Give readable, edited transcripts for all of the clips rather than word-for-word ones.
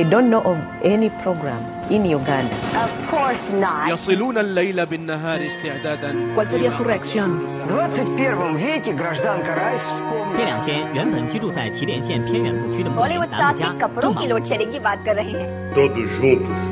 They don't know of any program in Uganda. Of course not. يصلون الليل بالنهار استعدادا. ¿Cuál sería su reacción? В 21 веке гражданка Райс вспомнила. 这两天，原本居住在祁连县偏远牧区的牧民 Bollywood 达 stars 木家 भी कपड़ों की load shedding की बात कर रहे हैं। Todos juntos.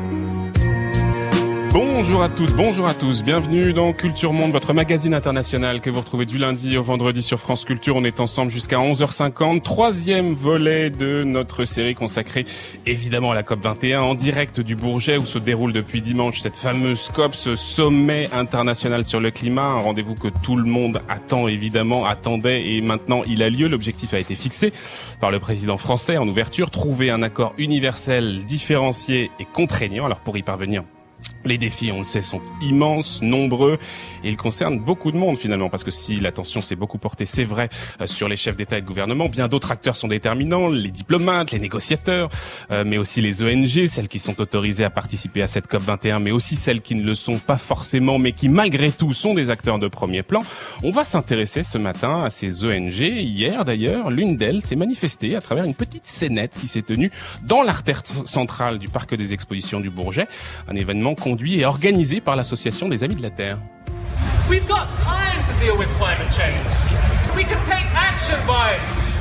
Bonjour à tous, bienvenue dans Culture Monde, votre magazine international que vous retrouvez du lundi au vendredi sur France Culture. On est ensemble jusqu'à 11h50, troisième volet de notre série consacrée évidemment à la COP21 en direct du Bourget où se déroule depuis dimanche cette fameuse COP, ce sommet international sur le climat, un rendez-vous que tout le monde attendait et maintenant il a lieu. L'objectif a été fixé par le président français en ouverture, trouver un accord universel, différencié et contraignant. Alors pour y parvenir, les défis, on le sait, sont immenses, nombreux, et ils concernent beaucoup de monde finalement, parce que si l'attention s'est beaucoup portée, c'est vrai, sur les chefs d'État et de gouvernement, bien d'autres acteurs sont déterminants, les diplomates, les négociateurs, mais aussi les ONG, celles qui sont autorisées à participer à cette COP21, mais aussi celles qui ne le sont pas forcément, mais qui malgré tout sont des acteurs de premier plan. On va s'intéresser ce matin à ces ONG. Hier d'ailleurs, l'une d'elles s'est manifestée à travers une petite scénette qui s'est tenue dans l'artère centrale du parc des expositions du Bourget, un événement conduit et organisé par l'association des Amis de la Terre. We've got time to deal with climate change. We can take action by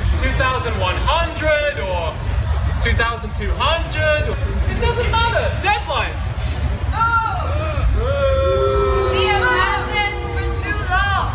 2100 or 2200. It doesn't matter. Deadlines. We have had this for too long.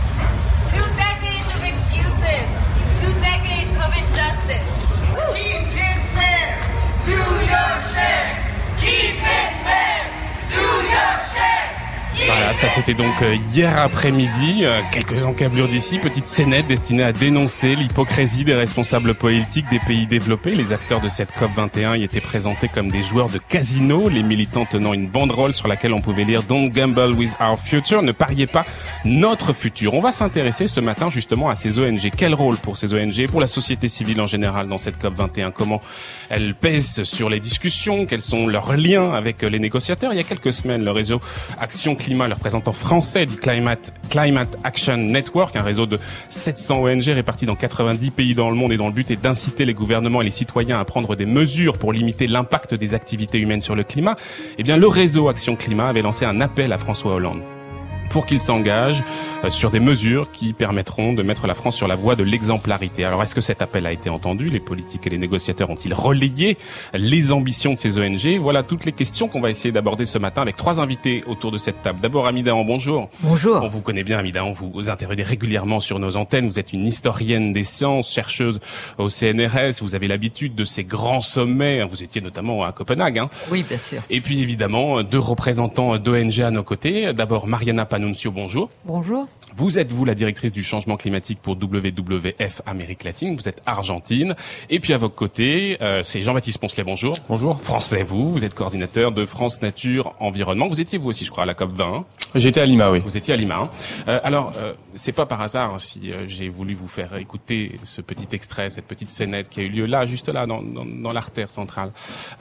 2 decades of excuses. 2 decades of injustice. Keep it fair. Do your share. Keep it fair. Do your share. Voilà, ça c'était donc hier après-midi, quelques encablures d'ici, petite scénette destinée à dénoncer l'hypocrisie des responsables politiques des pays développés. Les acteurs de cette COP21 y étaient présentés comme des joueurs de casino, les militants tenant une banderole sur laquelle on pouvait lire « Don't gamble with our future », ne pariez pas notre futur. On va s'intéresser ce matin justement à ces ONG. Quel rôle pour ces ONG, pour la société civile en général dans cette COP21? Comment elles pèsent sur les discussions? Quels sont leurs liens avec les négociateurs? Il y a quelques semaines, le réseau Action Climat, le représentant français du Climate Action Network, un réseau de 700 ONG répartis dans 90 pays dans le monde et dont le but est d'inciter les gouvernements et les citoyens à prendre des mesures pour limiter l'impact des activités humaines sur le climat. Eh bien, le réseau Action Climat avait lancé un appel à François Hollande pour qu'il s'engage sur des mesures qui permettront de mettre la France sur la voie de l'exemplarité. Alors, est-ce que cet appel a été entendu? Les politiques et les négociateurs ont-ils relayé les ambitions de ces ONG? Voilà toutes les questions qu'on va essayer d'aborder ce matin avec 3 invités autour de cette table. D'abord, Ami Dahan, bonjour. Bonjour. On vous connaît bien, Ami Dahan, vous intervenez régulièrement sur nos antennes. Vous êtes une historienne des sciences, chercheuse au CNRS. Vous avez l'habitude de ces grands sommets. Vous étiez notamment à Copenhague. Oui, bien sûr. Et puis, évidemment, 2 représentants d'ONG à nos côtés. D'abord, Mariana Panunzio, bonjour. Bonjour. Vous êtes, vous, la directrice du changement climatique pour WWF Amérique latine. Vous êtes argentine. Et puis, à votre côté, c'est Jean-Baptiste Poncelet, bonjour. Bonjour. Français, vous êtes coordinateur de France Nature Environnement. Vous étiez, vous aussi, je crois, à la COP20. J'étais à Lima, oui. Vous étiez à Lima. Alors, c'est pas par hasard si j'ai voulu vous faire écouter ce petit extrait, cette petite scénette qui a eu lieu là, juste là, dans l'artère centrale.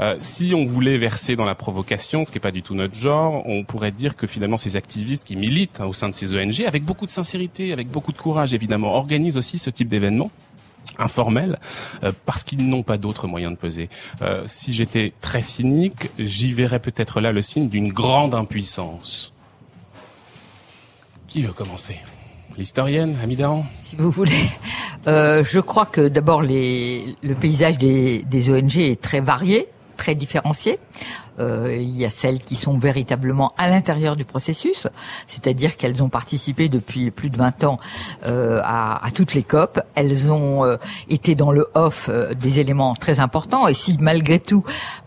Si on voulait verser dans la provocation, ce qui est pas du tout notre genre, on pourrait dire que finalement ces activistes qui militent au sein de ces ONG, avec beaucoup de sincérité, avec beaucoup de courage évidemment, organisent aussi ce type d'événement informel, parce qu'ils n'ont pas d'autres moyens de peser. Si j'étais très cynique, j'y verrais peut-être là le signe d'une grande impuissance. Qui veut commencer? L'historienne, Ami Dahan? Si vous voulez. Je crois que d'abord le paysage des ONG est très varié, très différencié. Il y a celles qui sont véritablement à l'intérieur du processus, c'est-à-dire qu'elles ont participé depuis plus de 20 ans à toutes les COP. Elles ont été dans le off des éléments très importants. Et si malgré tout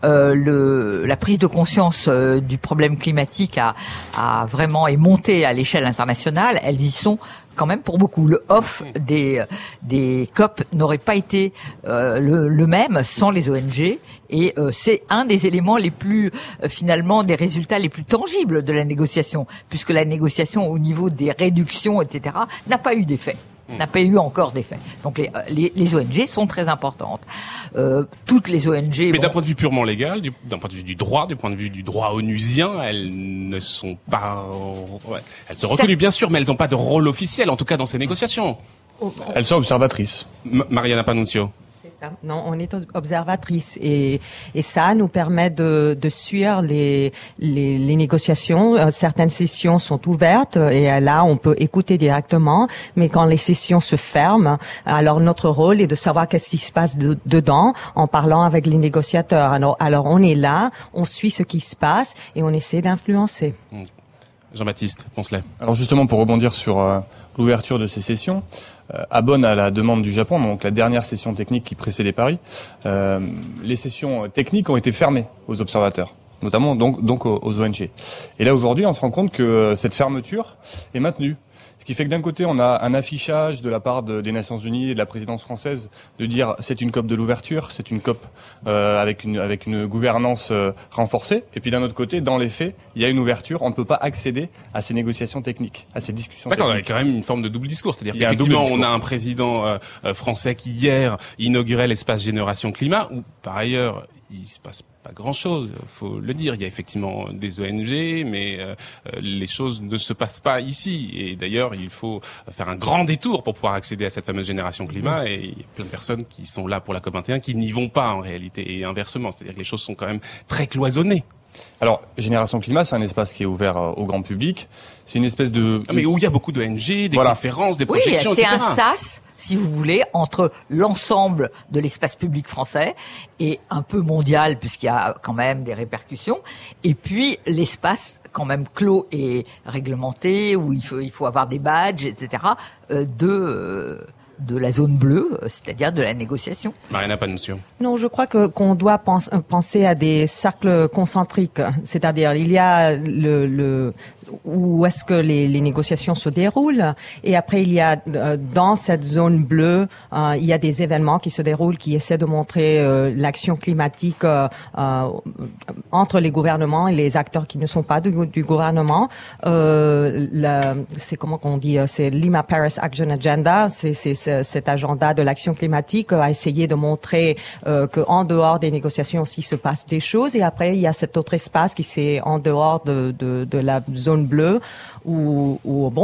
la prise de conscience du problème climatique a vraiment est montée à l'échelle internationale, elles y sont quand même pour beaucoup. Le off des COP n'aurait pas été le même sans les ONG, et c'est un des éléments les plus finalement des résultats les plus tangibles de la négociation, puisque la négociation au niveau des réductions, etc., n'a pas eu d'effet. N'a pas eu encore d'effet. Donc les ONG sont très importantes. Toutes les ONG... Mais d'un point de vue purement légal, d'un point de vue du droit, du point de vue du droit onusien, elles ne sont pas... Elles sont reconnues bien sûr, mais elles n'ont pas de rôle officiel, en tout cas dans ces négociations. Elles sont observatrices. Mariana Panunzio. Non, on est observatrice et ça nous permet de suivre les négociations. Certaines sessions sont ouvertes et là on peut écouter directement, mais quand les sessions se ferment, alors notre rôle est de savoir qu'est-ce qui se passe dedans en parlant avec les négociateurs. Alors on est là, on suit ce qui se passe et on essaie d'influencer. Jean-Baptiste Poncelet. Alors justement, pour rebondir sur l'ouverture de ces sessions, à Bonn, à la demande du Japon, donc la dernière session technique qui précédait Paris, les sessions techniques ont été fermées aux observateurs, notamment donc aux ONG. Et là aujourd'hui, on se rend compte que cette fermeture est maintenue. Ce qui fait que d'un côté, on a un affichage de la part des Nations Unies et de la présidence française de dire c'est une COP de l'ouverture, c'est une COP avec une gouvernance renforcée. Et puis d'un autre côté, dans les faits, il y a une ouverture. On ne peut pas accéder à ces négociations techniques, à ces discussions techniques. D'accord, il y a quand même une forme de double discours. C'est-à-dire qu'effectivement, on a un président français qui hier inaugurait l'espace Génération Climat, où par ailleurs, il se passe pas grand-chose, faut le dire. Il y a effectivement des ONG, mais les choses ne se passent pas ici. Et d'ailleurs, il faut faire un grand détour pour pouvoir accéder à cette fameuse Génération Climat. Et il y a plein de personnes qui sont là pour la COP21 qui n'y vont pas en réalité, et inversement. C'est-à-dire que les choses sont quand même très cloisonnées. Alors, Génération Climat, c'est un espace qui est ouvert au grand public. C'est une espèce de... Mais où il y a beaucoup d'ONG, des conférences, des projections, oui, c'est etc. un sas, si vous voulez, entre l'ensemble de l'espace public français et un peu mondial, puisqu'il y a quand même des répercussions, et puis l'espace quand même clos et réglementé, où il faut avoir des badges, etc., de la zone bleue, c'est-à-dire de la négociation. Mariana Panunzio. Non, je crois qu'on doit penser à des cercles concentriques, c'est-à-dire il y a où est-ce que les négociations se déroulent, et après il y a dans cette zone bleue il y a des événements qui se déroulent qui essaient de montrer l'action climatique entre les gouvernements et les acteurs qui ne sont pas du gouvernement. C'est comment qu'on dit, c'est Lima Paris Action Agenda, c'est cet agenda de l'action climatique a essayé de montrer que en dehors des négociations aussi se passe des choses, et après il y a cet autre espace qui c'est en dehors de la zone bleue où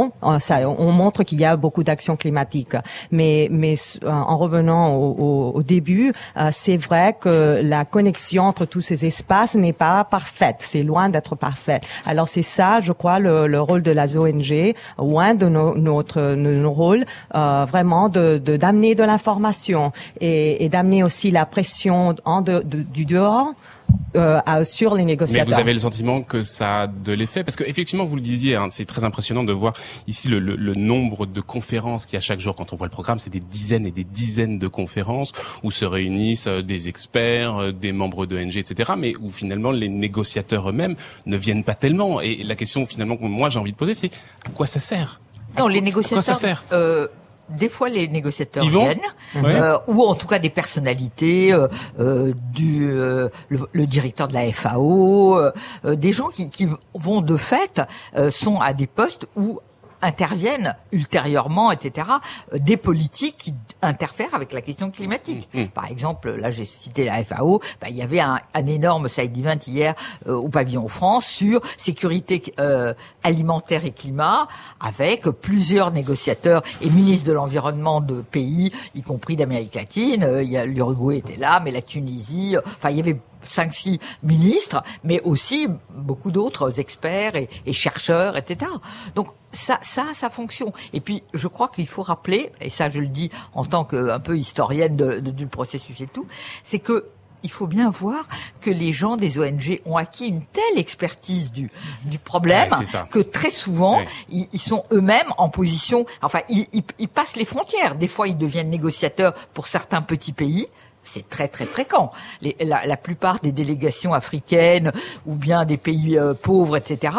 on montre qu'il y a beaucoup d'actions climatiques. Mais en revenant au début, c'est vrai que la connexion entre tous ces espaces n'est pas parfaite. C'est loin d'être parfait. Alors c'est ça, je crois, le rôle de la ONG, loin de nos rôles, vraiment d'amener de l'information et d'amener aussi la pression du dehors. Sur les négociateurs. Mais vous avez le sentiment que ça a de l'effet, parce que effectivement vous le disiez, c'est très impressionnant de voir ici le nombre de conférences qu'il y a chaque jour. Quand on voit le programme, c'est des dizaines et des dizaines de conférences où se réunissent des experts, des membres d'ONG, etc. Mais où finalement les négociateurs eux-mêmes ne viennent pas tellement. Et la question finalement que moi j'ai envie de poser, c'est à quoi ça sert ? Non, les négociateurs. À quoi ça sert ? Des fois, les négociateurs viennent, ou en tout cas des personnalités, le directeur de la FAO, des gens qui vont de fait, sont à des postes où interviennent ultérieurement, etc., des politiques qui interfèrent avec la question climatique. Par exemple, là j'ai cité la FAO, il y avait un énorme side event hier au pavillon France sur sécurité alimentaire et climat, avec plusieurs négociateurs et ministres de l'environnement de pays, y compris d'Amérique latine. L'Uruguay était là, mais la Tunisie, il y avait 5-6 ministres, mais aussi beaucoup d'autres experts et chercheurs, etc. Donc ça a fonction. Et puis je crois qu'il faut rappeler, et ça je le dis en tant qu'un peu historienne du processus et tout, c'est que il faut bien voir que les gens des ONG ont acquis une telle expertise du problème que très souvent ils sont eux-mêmes en position, ils passent les frontières. Des fois ils deviennent négociateurs pour certains petits pays. C'est très très fréquent. La plupart des délégations africaines ou bien des pays pauvres, etc.,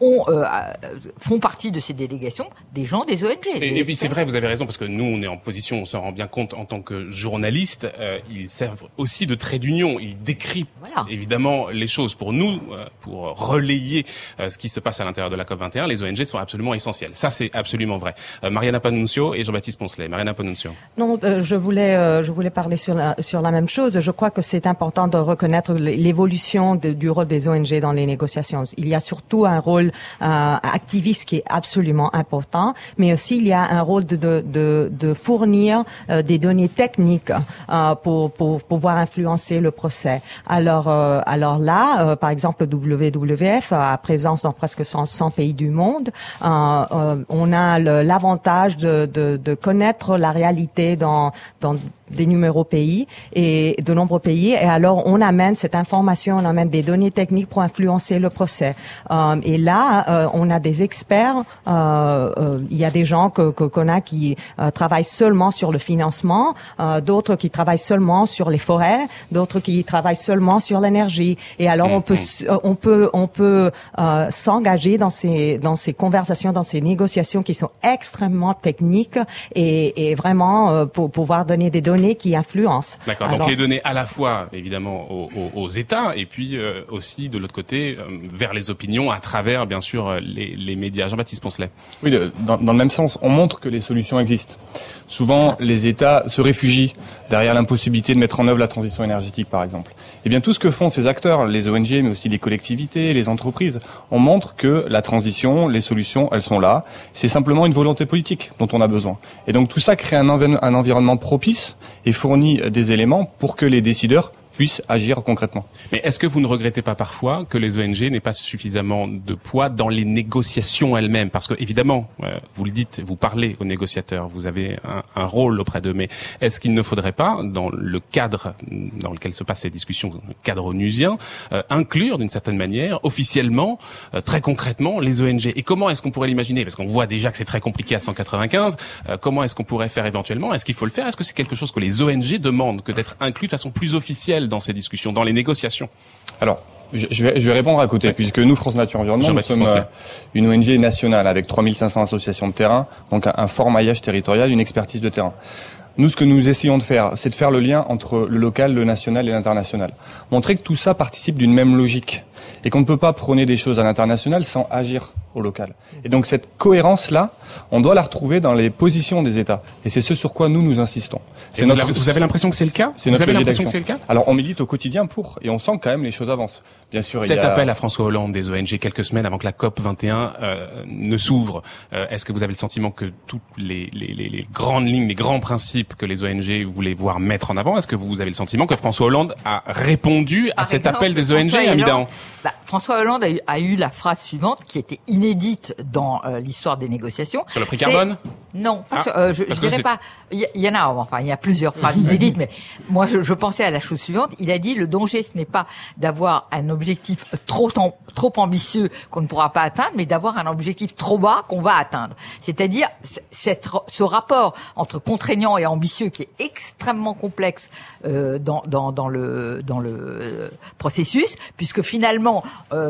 font partie de ces délégations des gens des ONG. Et puis c'est vrai, vous avez raison, parce que nous on est en position, on s'en rend bien compte en tant que journaliste, ils servent aussi de trait d'union, ils décryptent évidemment les choses pour nous, pour relayer ce qui se passe à l'intérieur de la COP21. Les ONG sont absolument essentielles. Ça c'est absolument vrai. Mariana Panunzio et Jean-Baptiste Poncelet. Mariana Panunzio. Non, je voulais parler sur sur la même chose. Je crois que c'est important de reconnaître l'évolution du rôle des ONG dans les négociations. Il y a surtout un rôle activiste qui est absolument important, mais aussi il y a un rôle de fournir des données techniques pour pouvoir influencer le procès. Alors là, par exemple, le WWF a présence dans presque 100 pays du monde. On a l'avantage de connaître la réalité dans des numéros pays et de nombreux pays, et alors on amène cette information, on amène des données techniques pour influencer le procès. Et là, on a des experts, il y a des gens qu'on a qui travaillent seulement sur le financement, d'autres qui travaillent seulement sur les forêts, d'autres qui travaillent seulement sur l'énergie. Et alors on peut s'engager dans ces conversations, dans ces négociations qui sont extrêmement techniques et vraiment pour pouvoir donner des données qui influencent. D'accord. Donc les données à la fois évidemment aux États et puis aussi de l'autre côté vers les opinions à travers bien sûr les médias. Jean-Baptiste Poncelet. Oui, dans le même sens, on montre que les solutions existent. Souvent, les États se réfugient derrière l'impossibilité de mettre en œuvre la transition énergétique, par exemple. Eh bien, tout ce que font ces acteurs, les ONG, mais aussi les collectivités, les entreprises, on montre que la transition, les solutions, elles sont là. C'est simplement une volonté politique dont on a besoin. Et donc tout ça crée un environnement propice et fournit des éléments pour que les décideurs puissent agir concrètement. Mais est-ce que vous ne regrettez pas parfois que les ONG n'aient pas suffisamment de poids dans les négociations elles-mêmes? Parce que évidemment, vous le dites, vous parlez aux négociateurs, vous avez un rôle auprès d'eux, mais est-ce qu'il ne faudrait pas, dans le cadre dans lequel se passent ces discussions, le cadre onusien, inclure d'une certaine manière, officiellement, très concrètement, les ONG? Et comment est-ce qu'on pourrait l'imaginer? Parce qu'on voit déjà que c'est très compliqué à 195. Comment est-ce qu'on pourrait faire éventuellement? Est-ce qu'il faut le faire? Est-ce que c'est quelque chose que les ONG demandent, que d'être inclus de façon plus officielle dans ces discussions, dans les négociations? Alors, je vais répondre à côté, puisque nous, France Nature Environnement, nous sommes une ONG nationale avec 3500 associations de terrain, donc un fort maillage territorial, une expertise de terrain. Nous, ce que nous essayons de faire, c'est de faire le lien entre le local, le national et l'international. Montrer que tout ça participe d'une même logique et qu'on ne peut pas prôner des choses à l'international sans agir au local. Et donc cette cohérence-là, on doit la retrouver dans les positions des États. Et c'est ce sur quoi nous insistons. Vous avez l'impression que c'est le cas? Vous avez l'impression que c'est le cas? Alors on milite au quotidien pour, et on sent que quand même les choses avancent. Bien sûr, cet appel à François Hollande des ONG quelques semaines avant que la COP 21 ne s'ouvre, est-ce que vous avez le sentiment que toutes les grandes lignes, les grands principes que les ONG voulaient voir mettre en avant, est-ce que vous avez le sentiment que François Hollande a répondu à cet appel des ONG, Amida? François Hollande a eu la phrase suivante qui était inédite dans l'histoire des négociations. Sur le prix carbone? Non, je dirais pas. Il y en a, enfin, il y a plusieurs phrases inédites, mais moi, je pensais à la chose suivante. Il a dit, le danger, ce n'est pas d'avoir un objectif trop ambitieux qu'on ne pourra pas atteindre, mais d'avoir un objectif trop bas qu'on va atteindre. C'est-à-dire, ce rapport entre contraignant et ambitieux qui est extrêmement complexe, dans le processus, puisque finalement,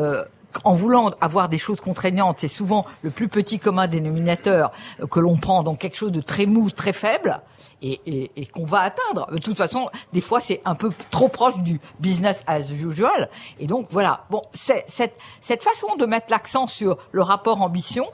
en voulant avoir des choses contraignantes, c'est souvent le plus petit commun dénominateur que l'on prend, donc quelque chose de très mou, très faible, et qu'on va atteindre. De toute façon, des fois, c'est un peu trop proche du business as usual. Et donc, voilà. Bon, cette façon de mettre l'accent sur le rapport ambition,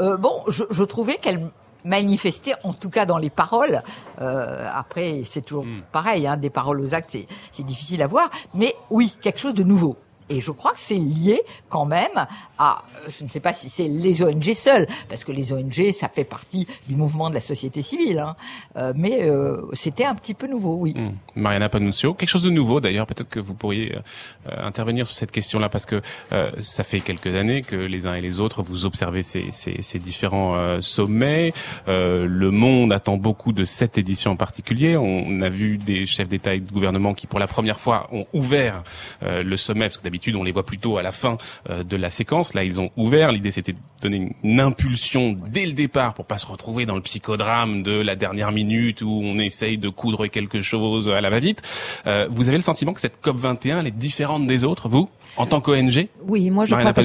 je trouvais qu'elle manifestait, en tout cas dans les paroles. Après, c'est toujours pareil, des paroles aux actes, c'est difficile à voir. Mais oui, quelque chose de nouveau. Et je crois que c'est lié quand même à, je ne sais pas si c'est les ONG seules, parce que les ONG, ça fait partie du mouvement de la société civile, mais c'était un petit peu nouveau, oui. Mariana Panuccio, quelque chose de nouveau d'ailleurs, peut-être que vous pourriez intervenir sur cette question-là, parce que ça fait quelques années que les uns et les autres, vous observez ces différents sommets. Le monde attend beaucoup de cette édition en particulier. On a vu des chefs d'État et de gouvernement qui, pour la première fois, ont ouvert le sommet, parce que d'habitude, on les voit plutôt à la fin de la séquence. Là, ils ont ouvert. L'idée, c'était de donner une impulsion dès le départ pour pas se retrouver dans le psychodrame de la dernière minute où on essaye de coudre quelque chose à la va-vite. Vous avez le sentiment que cette COP 21, elle est différente des autres, vous? En tant qu'ONG? Oui, moi je crois que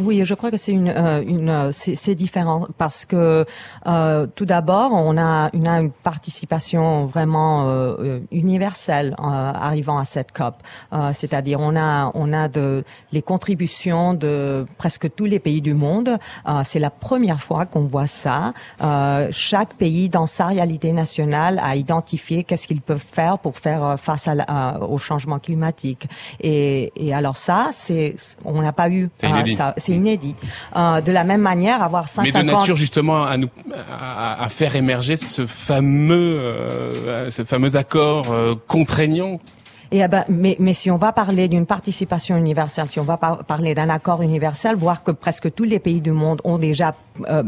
c'est différent parce que tout d'abord on a une participation vraiment universelle arrivant à cette COP. C'est-à-dire on a les contributions de presque tous les pays du monde. C'est la première fois qu'on voit ça. Chaque pays dans sa réalité nationale a identifié qu'est-ce qu'ils peuvent faire pour faire face au changement climatique. Et alors ça, on n'a pas eu ça, c'est inédit. De la même manière, avoir 150. Mais de nature justement à faire émerger ce fameux accord contraignant. Mais si on va parler d'une participation universelle, si on va parler d'un accord universel, voir que presque tous les pays du monde ont déjà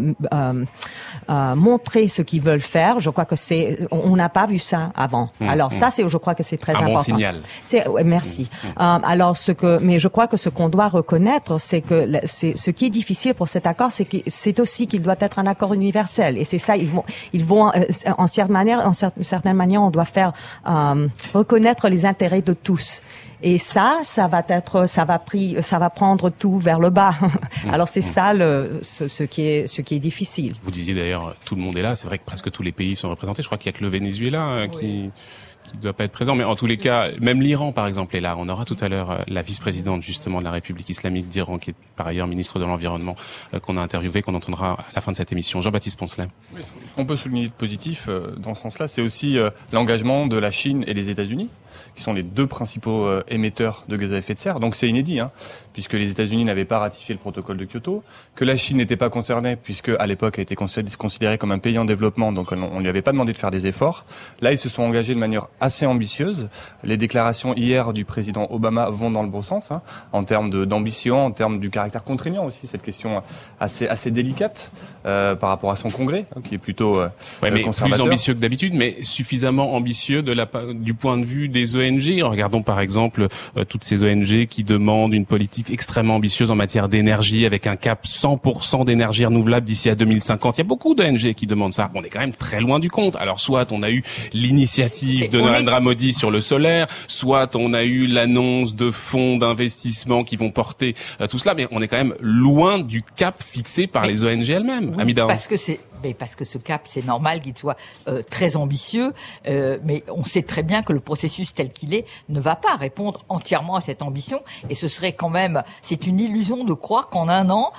montré ce qu'ils veulent faire, je crois que on n'a pas vu ça avant. Alors ça, je crois que c'est très important. Un bon signal. Merci. Alors mais je crois que ce qu'on doit reconnaître, c'est que ce qui est difficile pour cet accord, c'est aussi qu'il doit être un accord universel. Et c'est ça, ils vont en certaine manière, on doit faire reconnaître les intérêts de tous. Et ça va prendre tout vers le bas. Alors c'est ça ce qui est difficile. Vous disiez d'ailleurs, tout le monde est là. C'est vrai que presque tous les pays sont représentés. Je crois qu'il y a que le Venezuela qui doit pas être présent, mais en tous les cas, même l'Iran, par exemple, est là. On aura tout à l'heure la vice-présidente, justement, de la République islamique d'Iran, qui est par ailleurs ministre de l'Environnement, qu'on a interviewé, qu'on entendra à la fin de cette émission. Jean-Baptiste Poncelet. Oui, ce qu'on peut souligner de positif dans ce sens-là, c'est aussi l'engagement de la Chine et des États-Unis, qui sont les deux principaux émetteurs de gaz à effet de serre. Donc c'est inédit, puisque les États-Unis n'avaient pas ratifié le protocole de Kyoto, que la Chine n'était pas concernée, puisque à l'époque elle était considérée comme un pays en développement, donc on lui avait pas demandé de faire des efforts. Là, ils se sont engagés de manière assez ambitieuse. Les déclarations hier du président Obama vont dans le bon sens, en termes d'ambition, en termes du caractère contraignant aussi, cette question assez délicate par rapport à son Congrès, qui est plutôt mais conservateur. Plus ambitieux que d'habitude, mais suffisamment ambitieux du point de vue des ONG. Regardons par exemple toutes ces ONG qui demandent une politique extrêmement ambitieuse en matière d'énergie, avec un cap 100% d'énergie renouvelable d'ici à 2050. Il y a beaucoup d'ONG qui demandent ça. On est quand même très loin du compte. Alors soit on a eu l'initiative de Narendra Modi sur le solaire, soit on a eu l'annonce de fonds d'investissement qui vont porter tout cela, mais on est quand même loin du cap fixé par les ONG elles-mêmes. Oui, Amida. Parce que ce cap, c'est normal qu'il soit très ambitieux, mais on sait très bien que le processus tel qu'il est ne va pas répondre entièrement à cette ambition, et ce serait quand même, c'est une illusion de croire qu'en un an,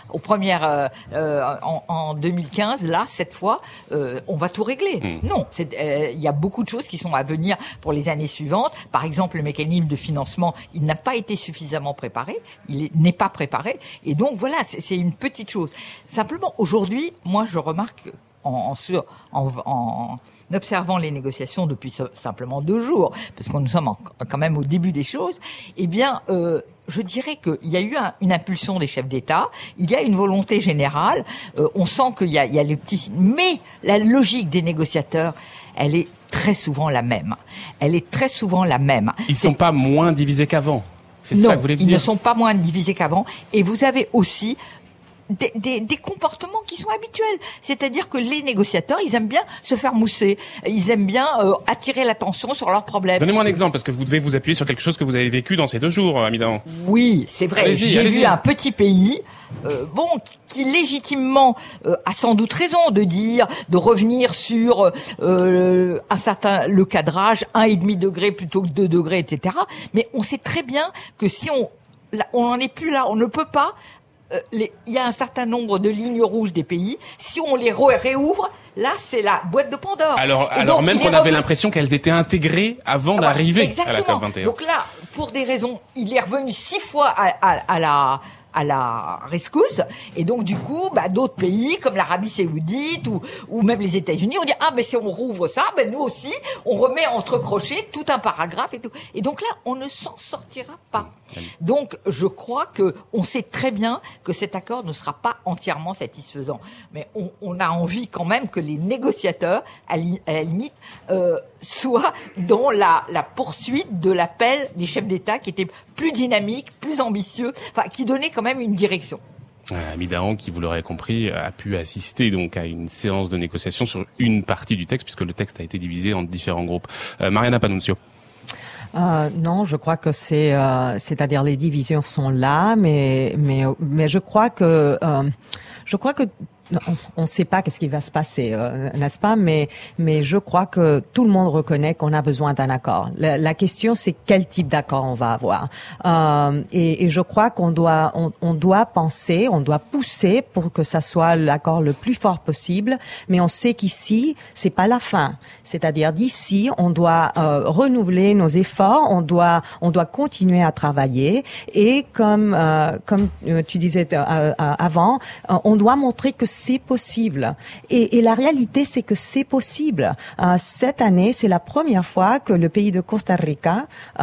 en 2015, là, cette fois, on va tout régler. Non, il y a beaucoup de choses qui sont à venir pour les années suivantes. Par exemple, le mécanisme de financement, il n'a pas été suffisamment préparé, n'est pas préparé, et donc voilà, c'est une petite chose. Simplement, aujourd'hui, moi, je remarque en observant les négociations depuis simplement 2 jours, parce que nous sommes quand même au début des choses, je dirais qu'il y a eu une impulsion des chefs d'État, il y a une volonté générale, on sent qu'il y a les petits... Mais la logique des négociateurs, elle est très souvent la même. Ils sont pas moins divisés qu'avant. C'est ça que vous voulez dire ? Ils ne sont pas moins divisés qu'avant. Et vous avez aussi des comportements qui sont habituels. C'est-à-dire que les négociateurs, ils aiment bien se faire mousser. Ils aiment bien attirer l'attention sur leurs problèmes. Donnez-moi un exemple, parce que vous devez vous appuyer sur quelque chose que vous avez vécu dans ces 2 jours, Amida. Oui, c'est vrai. J'ai vu un petit pays, qui légitimement a sans doute raison de revenir sur le cadrage 1,5 degré plutôt que 2 degrés, etc. Mais on sait très bien que si on n'en est plus là, on ne peut pas. Il y a un certain nombre de lignes rouges des pays. Si on les réouvre, là, c'est la boîte de Pandore. Alors même qu'on avait l'impression qu'elles étaient intégrées avant d'arriver à la COP21. Donc là, pour des raisons, il est revenu 6 fois à la rescousse, et donc du coup, d'autres pays comme l'Arabie Saoudite ou même les États-Unis ont dit mais si on rouvre ça, nous aussi, on remet entre crochets tout un paragraphe et tout. Et donc là, on ne s'en sortira pas. Donc je crois que on sait très bien que cet accord ne sera pas entièrement satisfaisant, mais on a envie quand même que les négociateurs, à la limite, soient dans la poursuite de l'appel des chefs d'État qui était plus dynamique, plus ambitieux, qui donnait quand même une direction. Amida, qui, vous l'aurez compris, a pu assister donc à une séance de négociation sur une partie du texte, puisque le texte a été divisé en différents groupes. Mariana Panunzio. Non, je crois que c'est-à-dire les divisions sont là, mais je crois que on ne sait pas qu'est-ce qui va se passer, n'est-ce pas? Mais je crois que tout le monde reconnaît qu'on a besoin d'un accord. La question, c'est quel type d'accord on va avoir. Et je crois qu'on doit penser, on doit pousser pour que ça soit l'accord le plus fort possible. Mais on sait qu'ici, c'est pas la fin. C'est-à-dire d'ici, on doit renouveler nos efforts, on doit continuer à travailler. Et comme tu disais avant, on doit montrer que c'est possible. Et la réalité, c'est que c'est possible. Cette année, c'est la première fois que le pays de Costa Rica,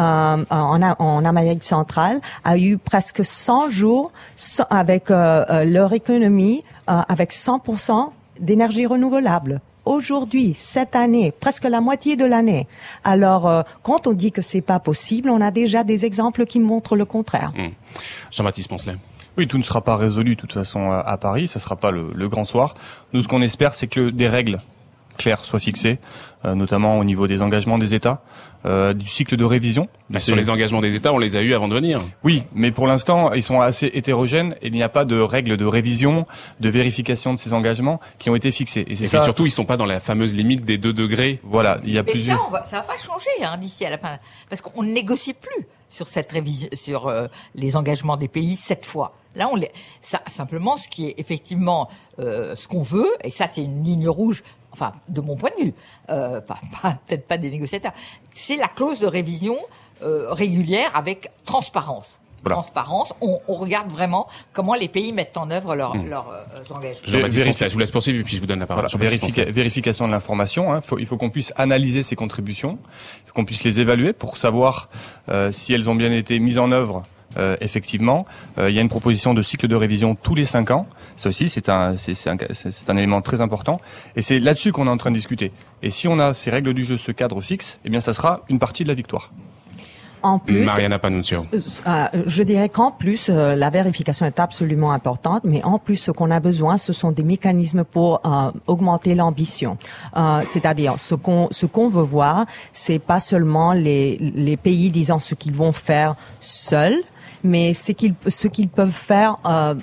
en Amérique centrale, a eu presque 100 jours avec leur économie avec 100% d'énergie renouvelable. Aujourd'hui, cette année, presque la moitié de l'année. Alors, quand on dit que c'est pas possible, on a déjà des exemples qui montrent le contraire. Jean-Baptiste Poncelet. Oui, tout ne sera pas résolu de toute façon à Paris, ça sera pas le grand soir. Nous, ce qu'on espère, c'est que des règles claires soient fixées, notamment au niveau des engagements des États, du cycle de révision. Sur les engagements des États, on les a eus avant de venir. Oui, mais pour l'instant, ils sont assez hétérogènes et il n'y a pas de règles de révision, de vérification de ces engagements qui ont été fixées. Et puis surtout, ils sont pas dans la fameuse limite des 2 degrés. Voilà, il y a plusieurs. Ça va pas changer d'ici à la fin, parce qu'on ne négocie plus sur cette révision, sur les engagements des pays cette fois. Là, simplement, ce qui est effectivement ce qu'on veut, et ça, c'est une ligne rouge. Enfin, de mon point de vue, peut-être pas des négociateurs. C'est la clause de révision régulière avec transparence. Voilà. Transparence, on regarde vraiment comment les pays mettent en œuvre leurs engagements. Je vous laisse poursuivre puis je vous donne la parole. Voilà, vérification de l'information. Il faut qu'on puisse analyser ces contributions, il faut qu'on puisse les évaluer pour savoir si elles ont bien été mises en œuvre. Effectivement, il y a une proposition de cycle de révision tous les 5 ans. Ça aussi, c'est un élément très important. Et c'est là-dessus qu'on est en train de discuter. Et si on a ces règles du jeu, ce cadre fixe, eh bien, ça sera une partie de la victoire. En plus, Mariana Panunzio. Je dirais qu'en plus, la vérification est absolument importante, mais en plus, ce qu'on a besoin, ce sont des mécanismes pour augmenter l'ambition. C'est-à-dire, ce qu'on veut voir, c'est pas seulement les pays disant ce qu'ils vont faire seuls, mais ce qu'ils peuvent faire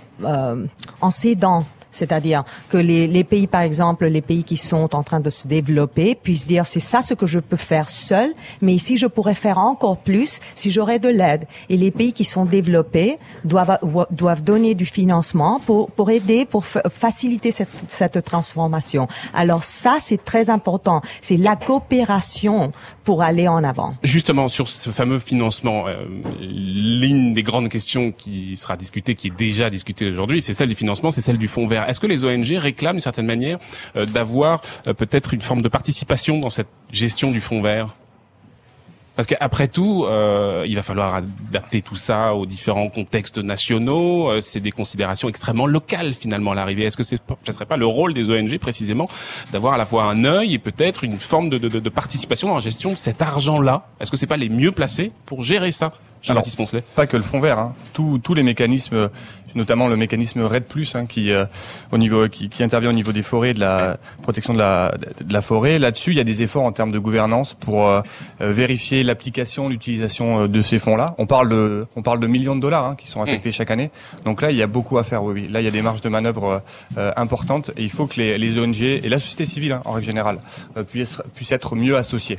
en s'aidant. C'est-à-dire que les pays, par exemple, les pays qui sont en train de se développer, puissent dire c'est ça ce que je peux faire seul, mais ici je pourrais faire encore plus si j'aurais de l'aide. Et les pays qui sont développés doivent donner du financement pour aider, pour faciliter cette transformation. Alors ça, c'est très important. C'est la coopération pour aller en avant. Justement, sur ce fameux financement, l'une des grandes questions qui sera discutée, qui est déjà discutée aujourd'hui, c'est celle du financement, c'est celle du fonds vert. Est-ce que les ONG réclament d'une certaine manière d'avoir peut-être une forme de participation dans cette gestion du fonds vert ? Parce qu'après tout, il va falloir adapter tout ça aux différents contextes nationaux. C'est des considérations extrêmement locales finalement à l'arrivée. Est-ce que ça serait pas le rôle des ONG précisément d'avoir à la fois un œil et peut-être une forme de participation dans la gestion de cet argent-là ? Est-ce que c'est pas les mieux placés pour gérer ça ? Jean-Baptiste Poncelet. Pas que le fonds vert, tous les mécanismes, notamment le mécanisme RED+, qui intervient au niveau des forêts, de la protection de la forêt. Là-dessus, il y a des efforts en termes de gouvernance pour vérifier l'application, l'utilisation de ces fonds-là. On parle de millions de dollars qui sont affectés chaque année. Donc là, il y a beaucoup à faire. Oui. Là, il y a des marges de manœuvre importantes et il faut que les ONG et la société civile, en règle générale, puissent être mieux associées.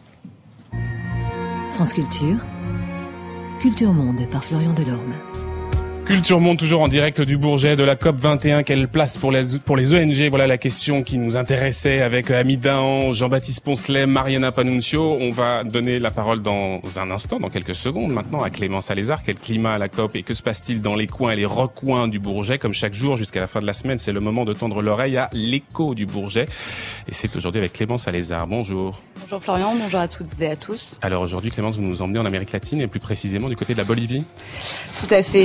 France Culture. Culture Monde par Florian Delorme. Culture Monde, toujours en direct du Bourget de la COP 21. Quelle place pour les ONG? Voilà la question qui nous intéressait avec Ami Dahan, Jean-Baptiste Poncelet, Mariana Panunzio. On va donner la parole dans un instant, dans quelques secondes maintenant, à Clémence Alézard. Quel climat à la COP et que se passe-t-il dans les coins et les recoins du Bourget? Comme chaque jour jusqu'à la fin de la semaine, c'est le moment de tendre l'oreille à l'écho du Bourget. Et c'est aujourd'hui avec Clémence Alézard. Bonjour. Bonjour Florian, bonjour à toutes et à tous. Alors aujourd'hui, Clémence, vous nous emmenez en Amérique latine et plus précisément du côté de la Bolivie. Tout à fait. L'écho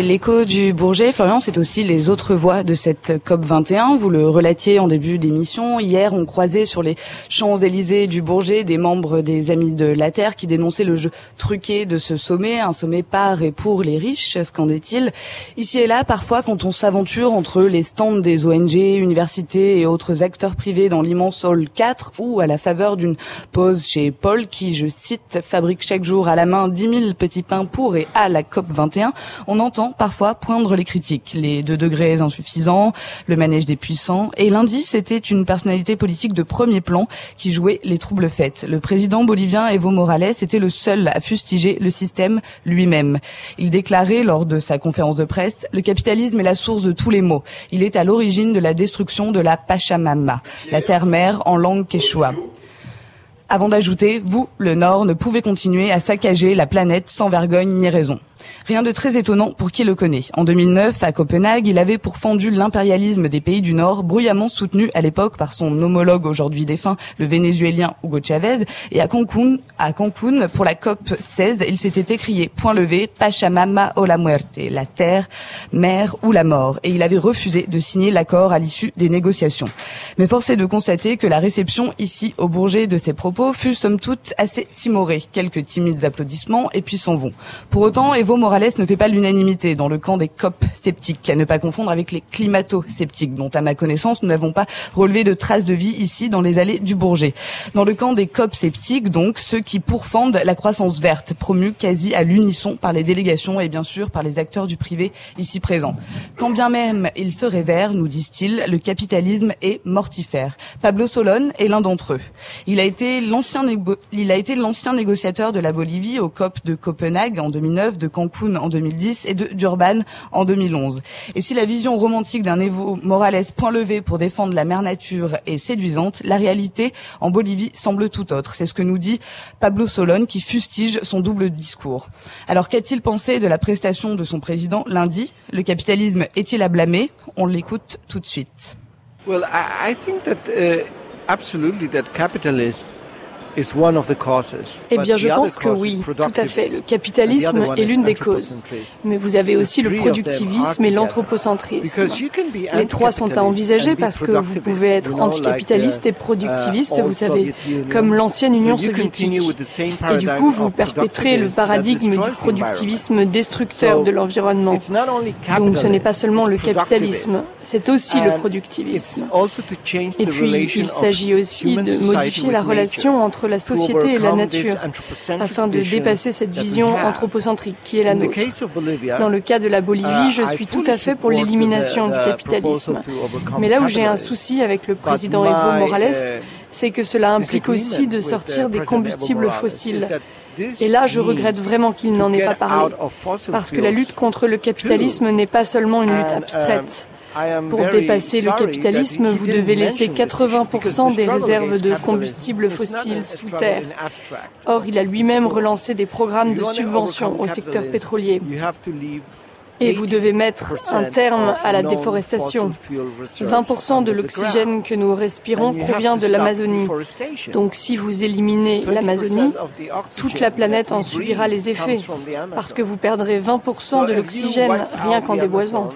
du Bourget, Florian, c'est aussi les autres voix de cette COP21. Vous le relatiez en début d'émission. Hier, on croisait sur les Champs-Élysées du Bourget des membres des Amis de la Terre qui dénonçaient le jeu truqué de ce sommet, un sommet par et pour les riches, scandait-il. Ici et là, parfois, quand on s'aventure entre les stands des ONG, universités et autres acteurs privés dans l'immense hall 4 ou à la faveur d'une pause chez Paul qui, je cite, fabrique chaque jour à la main 10 000 petits pains pour et à la COP21, on entend parfois poindre les critiques, les 2 degrés insuffisants, le manège des puissants. Et lundi, c'était une personnalité politique de premier plan qui jouait les troubles fêtes. Le président bolivien Evo Morales était le seul à fustiger le système lui-même. Il déclarait lors de sa conférence de presse « Le capitalisme est la source de tous les maux. Il est à l'origine de la destruction de la Pachamama, la terre-mère en langue quechua. » Avant d'ajouter, vous, le Nord, ne pouvez continuer à saccager la planète sans vergogne ni raison. Rien de très étonnant pour qui le connaît. En 2009, à Copenhague, il avait pourfendu l'impérialisme des pays du Nord, bruyamment soutenu à l'époque par son homologue aujourd'hui défunt, le Vénézuélien Hugo Chavez. Et à Cancun, pour la COP 16, il s'était écrié, point levé, Pachamama o la muerte, la terre, mer ou la mort. Et il avait refusé de signer l'accord à l'issue des négociations. Mais force est de constater que la réception ici au Bourget de ses propos fut somme toute assez timorée. Quelques timides applaudissements et puis s'en vont. Pour autant, Evo Morales ne fait pas l'unanimité dans le camp des COP-sceptiques, à ne pas confondre avec les climato-sceptiques, dont à ma connaissance nous n'avons pas relevé de traces de vie ici dans les allées du Bourget. Dans le camp des COP-sceptiques, donc, ceux qui pourfendent la croissance verte, promue quasi à l'unisson par les délégations et bien sûr par les acteurs du privé ici présents. Quand bien même il serait vert, nous disent-ils, le capitalisme est mortifère. Pablo Solón est l'un d'entre eux. Il a été l'ancien négociateur de la Bolivie aux COP de Copenhague en 2009, de Cancun en 2010 et de Durban en 2011. Et si la vision romantique d'un Evo Morales point levé pour défendre la mère nature est séduisante, la réalité en Bolivie semble tout autre. C'est ce que nous dit Pablo Solón qui fustige son double discours. Alors qu'a-t-il pensé de la prestation de son président lundi? Le capitalisme est-il à blâmer? On l'écoute tout de suite. Well, I think that absolutely that capitalism is one of the causes. Eh bien, je pense que oui, tout à fait. Le capitalisme est l'une des causes. Mais vous avez aussi le productivisme et l'anthropocentrisme. Les trois sont à envisager parce que vous pouvez être anticapitaliste et productiviste, vous savez, comme l'ancienne Union soviétique. Et du coup, vous perpétrez le paradigme du productivisme destructeur de l'environnement. Donc, ce n'est pas seulement le capitalisme, c'est aussi le productivisme. Et puis, il s'agit aussi de modifier la relation entre la société et la nature, afin de dépasser cette vision anthropocentrique qui est la nôtre. Dans le cas de la Bolivie, je suis tout à fait pour l'élimination du capitalisme. Mais là où j'ai un souci avec le président Evo Morales, c'est que cela implique aussi de sortir des combustibles fossiles. Et là, je regrette vraiment qu'il n'en ait pas parlé, parce que la lutte contre le capitalisme n'est pas seulement une lutte abstraite. Pour dépasser le capitalisme, vous devez laisser 80% des réserves de combustibles fossiles sous terre. Or, il a lui-même relancé des programmes de subvention au secteur pétrolier. Et vous devez mettre un terme à la déforestation. 20% de l'oxygène que nous respirons provient de l'Amazonie. Donc si vous éliminez l'Amazonie, toute la planète en subira les effets, parce que vous perdrez 20% de l'oxygène rien qu'en déboisant.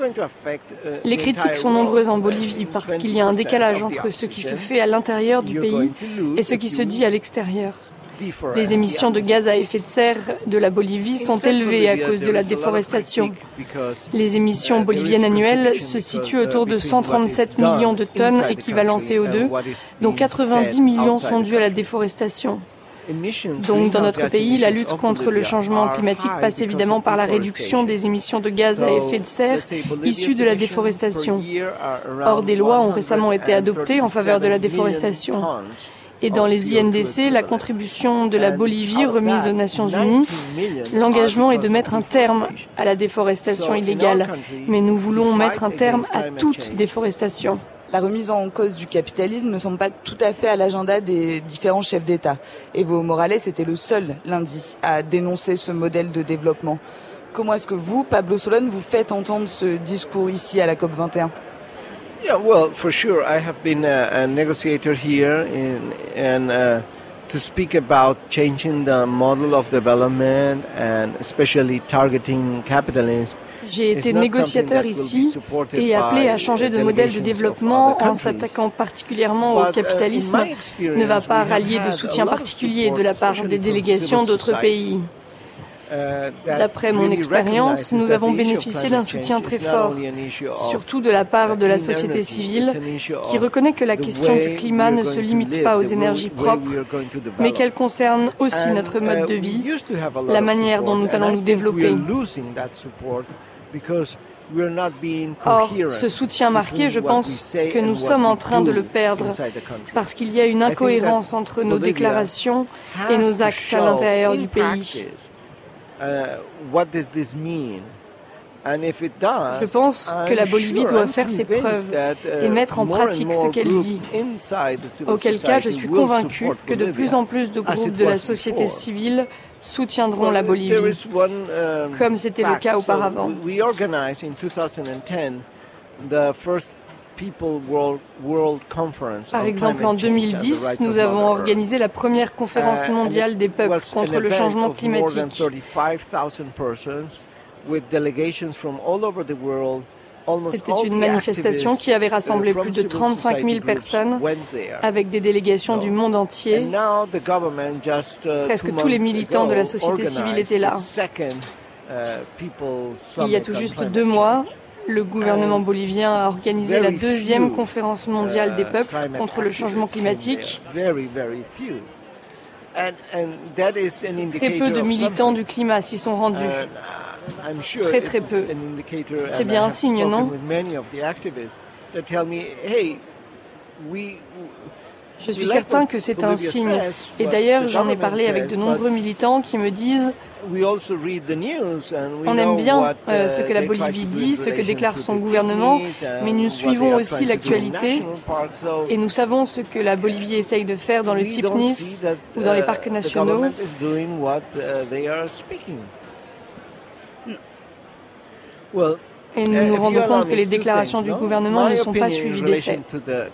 Les critiques sont nombreuses en Bolivie parce qu'il y a un décalage entre ce qui se fait à l'intérieur du pays et ce qui se dit à l'extérieur. Les émissions de gaz à effet de serre de la Bolivie sont élevées à cause de la déforestation. Les émissions boliviennes annuelles se situent autour de 137 millions de tonnes équivalent CO2, dont 90 millions sont dus à la déforestation. Donc, dans notre pays, la lutte contre le changement climatique passe évidemment par la réduction des émissions de gaz à effet de serre issues de la déforestation. Or, des lois ont récemment été adoptées en faveur de la déforestation. Et dans les INDC, la contribution de la Bolivie remise aux Nations Unies, l'engagement est de mettre un terme à la déforestation illégale. Mais nous voulons mettre un terme à toute déforestation. La remise en cause du capitalisme ne semble pas tout à fait à l'agenda des différents chefs d'État. Evo Morales était le seul lundi à dénoncer ce modèle de développement. Comment est-ce que vous, Pablo Solón, vous faites entendre ce discours ici à la COP21? Yeah, well, for sure, I have been a negotiator here, to speak about changing the model of development and especially targeting capitalism. J'ai été négociateur ici et appelé à changer de modèle de développement en s'attaquant particulièrement au capitalisme ne va pas rallier de soutien particulier de la part des délégations d'autres pays. D'après mon expérience, nous avons bénéficié d'un soutien très fort, surtout de la part de la société civile, qui reconnaît que la question du climat ne se limite pas aux énergies propres, mais qu'elle concerne aussi notre mode de vie, la manière dont nous allons nous développer. Or, ce soutien marqué, je pense que nous sommes en train de le perdre, parce qu'il y a une incohérence entre nos déclarations et nos actes à l'intérieur du pays. Je pense que la Bolivie doit faire ses preuves et mettre en pratique ce qu'elle dit. Auquel cas, je suis convaincu que de plus en plus de groupes de la société civile soutiendront la Bolivie, comme c'était le cas auparavant. Par exemple, en 2010, nous avons organisé la première conférence mondiale des peuples contre le changement climatique. C'était une manifestation qui avait rassemblé plus de 35 000 personnes avec des délégations du monde entier. Presque tous les militants de la société civile étaient là. Il y a tout juste 2 mois, le gouvernement bolivien a organisé la 2e conférence mondiale des peuples contre le changement climatique. Très peu de militants du climat s'y sont rendus. Très peu. C'est bien un signe, non ? Je suis certain que c'est un signe. Et d'ailleurs, j'en ai parlé avec de nombreux militants qui me disent on aime bien ce que la Bolivie dit, ce que déclare son gouvernement, mais nous suivons aussi l'actualité et nous savons ce que la Bolivie essaye de faire dans le Tipnis ou dans les parcs nationaux. Et nous nous rendons compte que les déclarations du gouvernement ne sont pas suivies des faits.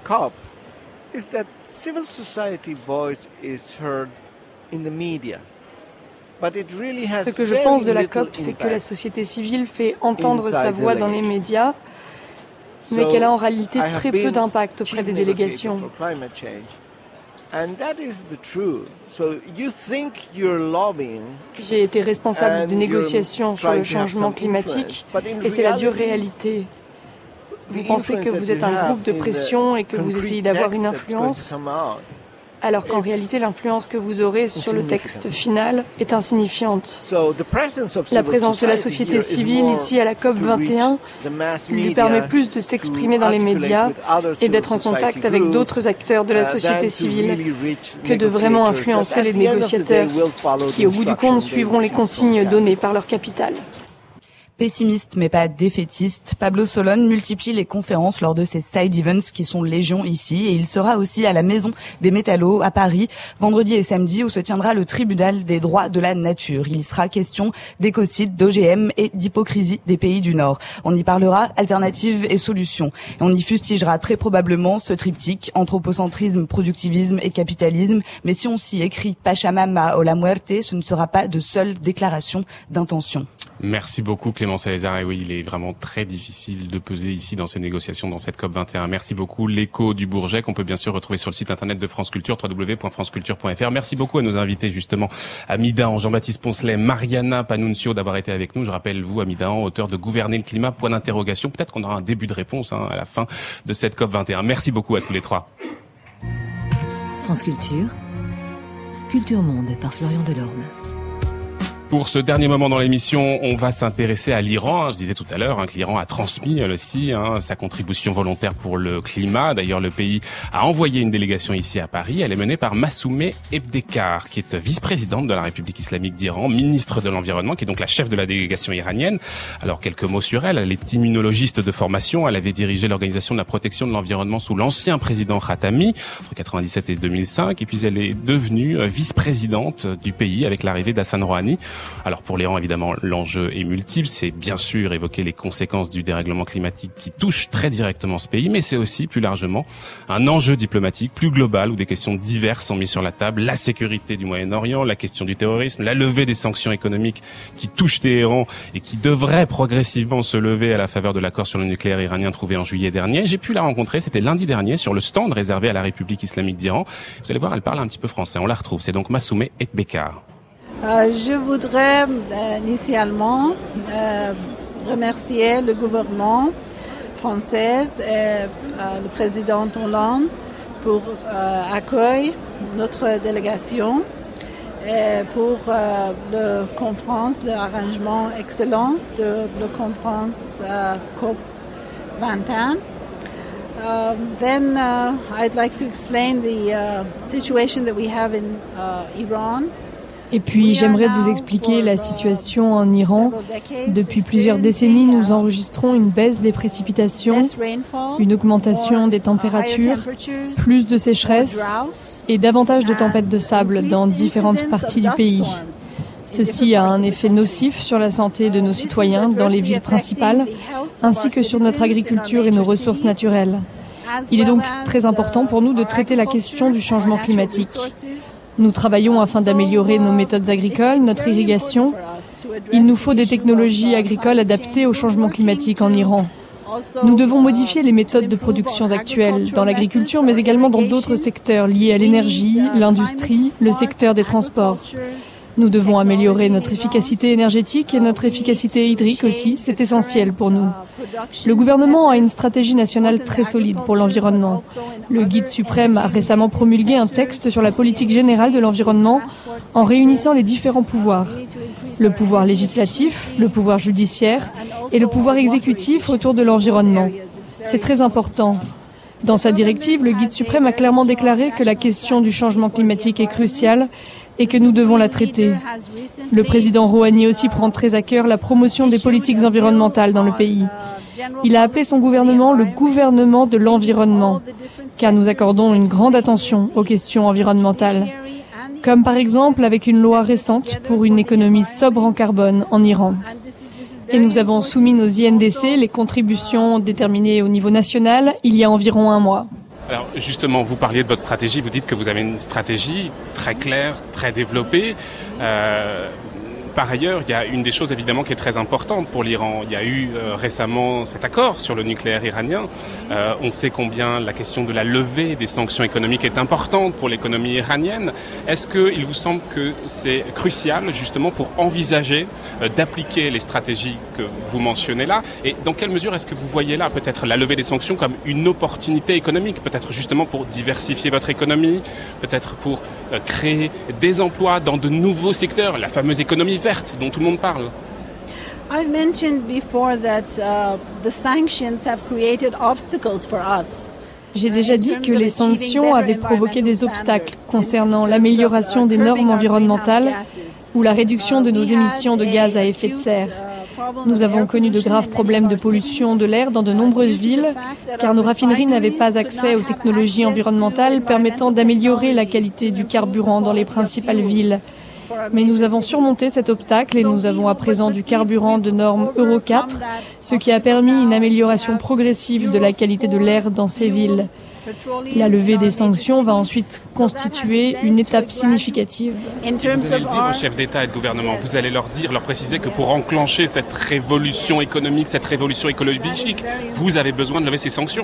Ce que je pense de la COP, c'est que la société civile fait entendre sa voix dans les médias, mais qu'elle a en réalité très peu d'impact auprès des délégations. J'ai été responsable des négociations sur le changement climatique et c'est la dure réalité. Vous pensez que vous êtes un groupe de pression et que vous essayez d'avoir une influence, alors qu'en réalité l'influence que vous aurez sur le texte final est insignifiante. La présence de la société civile ici à la COP21 lui permet plus de s'exprimer dans les médias et d'être en contact avec d'autres acteurs de la société civile que de vraiment influencer les négociateurs qui au bout du compte suivront les consignes données par leur capital. Pessimiste mais pas défaitiste, Pablo Solón multiplie les conférences lors de ses side events qui sont légion ici et il sera aussi à la Maison des Métallos à Paris vendredi et samedi où se tiendra le tribunal des droits de la nature. Il y sera question d'écocide, d'OGM et d'hypocrisie des pays du Nord. On y parlera alternatives et solutions. Et on y fustigera très probablement ce triptyque, anthropocentrisme, productivisme et capitalisme. Mais si on s'y écrit Pachamama o la muerte, ce ne sera pas de seule déclaration d'intention. Merci beaucoup Clément Salazar. Et oui, il est vraiment très difficile de peser ici dans ces négociations, dans cette COP21. Merci beaucoup. L'écho du Bourget qu'on peut bien sûr retrouver sur le site internet de France Culture, www.franceculture.fr. Merci beaucoup à nos invités justement, Ami Dahan, Jean-Baptiste Poncelet, Mariana Panunzio d'avoir été avec nous. Je rappelle vous, Ami Dahan, auteur de Gouverner le climat, point d'interrogation. Peut-être qu'on aura un début de réponse à la fin de cette COP21. Merci beaucoup à tous les trois. France Culture, Culture Monde par Florian Delorme. Pour ce dernier moment dans l'émission, on va s'intéresser à l'Iran. Je disais tout à l'heure que l'Iran a transmis aussi sa contribution volontaire pour le climat. D'ailleurs, le pays a envoyé une délégation ici à Paris. Elle est menée par Massoumeh Ebtekar, qui est vice-présidente de la République islamique d'Iran, ministre de l'Environnement, qui est donc la chef de la délégation iranienne. Alors, quelques mots sur elle. Elle est immunologiste de formation. Elle avait dirigé l'Organisation de la protection de l'environnement sous l'ancien président Khatami, entre 1997 et 2005. Et puis, elle est devenue vice-présidente du pays avec l'arrivée d'Hassan Rouhani. Alors pour l'Iran, évidemment, l'enjeu est multiple. C'est bien sûr évoquer les conséquences du dérèglement climatique qui touche très directement ce pays, mais c'est aussi plus largement un enjeu diplomatique plus global où des questions diverses sont mises sur la table. La sécurité du Moyen-Orient, la question du terrorisme, la levée des sanctions économiques qui touchent Téhéran et qui devraient progressivement se lever à la faveur de l'accord sur le nucléaire iranien trouvé en juillet dernier. J'ai pu la rencontrer, c'était lundi dernier, sur le stand réservé à la République islamique d'Iran. Vous allez voir, elle parle un petit peu français, on la retrouve. C'est donc Massoumeh Etbekar. Je voudrais initialement remercier le gouvernement français et le président Hollande pour accueillir notre délégation et pour la conférence, l'arrangement excellent de la conférence COP21. Then I'd like to explain the situation that we have in Iran. Et puis, j'aimerais vous expliquer la situation en Iran. Depuis plusieurs décennies, nous enregistrons une baisse des précipitations, une augmentation des températures, plus de sécheresse et davantage de tempêtes de sable dans différentes parties du pays. Ceci a un effet nocif sur la santé de nos citoyens dans les villes principales, ainsi que sur notre agriculture et nos ressources naturelles. Il est donc très important pour nous de traiter la question du changement climatique. Nous travaillons afin d'améliorer nos méthodes agricoles, notre irrigation. Il nous faut des technologies agricoles adaptées au changement climatique en Iran. Nous devons modifier les méthodes de production actuelles dans l'agriculture, mais également dans d'autres secteurs liés à l'énergie, l'industrie, le secteur des transports. Nous devons améliorer notre efficacité énergétique et notre efficacité hydrique aussi, c'est essentiel pour nous. Le gouvernement a une stratégie nationale très solide pour l'environnement. Le Guide suprême a récemment promulgué un texte sur la politique générale de l'environnement en réunissant les différents pouvoirs. Le pouvoir législatif, le pouvoir judiciaire et le pouvoir exécutif autour de l'environnement. C'est très important. Dans sa directive, le Guide suprême a clairement déclaré que la question du changement climatique est cruciale et que nous devons la traiter. Le président Rouhani aussi prend très à cœur la promotion des politiques environnementales dans le pays. Il a appelé son gouvernement le gouvernement de l'environnement, car nous accordons une grande attention aux questions environnementales, comme par exemple avec une loi récente pour une économie sobre en carbone en Iran. Et nous avons soumis nos INDC, les contributions déterminées au niveau national, il y a environ un mois. Alors justement, vous parliez de votre stratégie, vous dites que vous avez une stratégie très claire, très développée. Par ailleurs, il y a une des choses évidemment qui est très importante pour l'Iran. Il y a eu récemment cet accord sur le nucléaire iranien. On sait combien la question de la levée des sanctions économiques est importante pour l'économie iranienne. Est-ce qu'il vous semble que c'est crucial justement pour envisager d'appliquer les stratégies que vous mentionnez là? Et dans quelle mesure est-ce que vous voyez là peut-être la levée des sanctions comme une opportunité économique, peut-être justement pour diversifier votre économie, peut-être pour créer des emplois dans de nouveaux secteurs, la fameuse économie verte dont tout le monde parle? I've mentioned before that the sanctions have created obstacles for us. J'ai déjà dit que les sanctions avaient provoqué des obstacles concernant l'amélioration des normes environnementales ou la réduction de nos émissions de gaz à effet de serre. Nous avons connu de graves problèmes de pollution de l'air dans de nombreuses villes, car nos raffineries n'avaient pas accès aux technologies environnementales permettant d'améliorer la qualité du carburant dans les principales villes. Mais nous avons surmonté cet obstacle et nous avons à présent du carburant de norme Euro 4, ce qui a permis une amélioration progressive de la qualité de l'air dans ces villes. La levée des sanctions va ensuite constituer une étape significative. Vous allez le dire aux chefs d'État et de gouvernement, vous allez leur préciser que pour enclencher cette révolution économique, cette révolution écologique, vous avez besoin de lever ces sanctions.